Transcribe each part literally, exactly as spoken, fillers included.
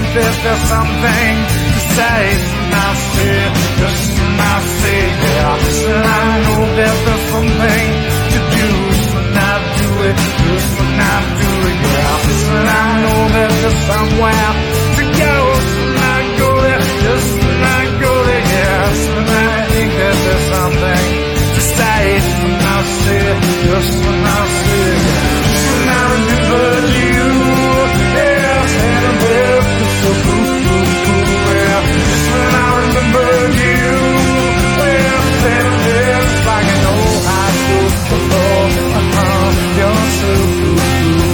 that there's something to say. And I see it, just when I see it, yeah. And I know that there's something to do. When I do it, just when I do it, yeah. And I know that there's somewhere to go. When I go there, just when I go there, yes. And I think that there's something to say. When I see it, just when I see it, yeah. When I remember you, yes. And I'm there, so blue, blue, blue, yeah. When I remember you, well, then I'm there like an old high school football. Uh-huh, you're so blue.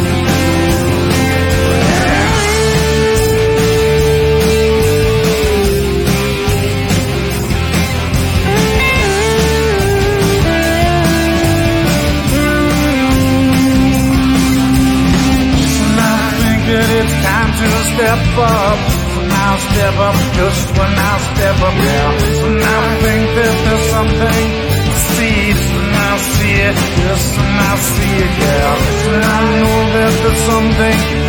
It's time to step up. When I step up, just when I step up, yeah. When I think that there's something to see, when I see it, just when I see it, yeah. When I know that there's something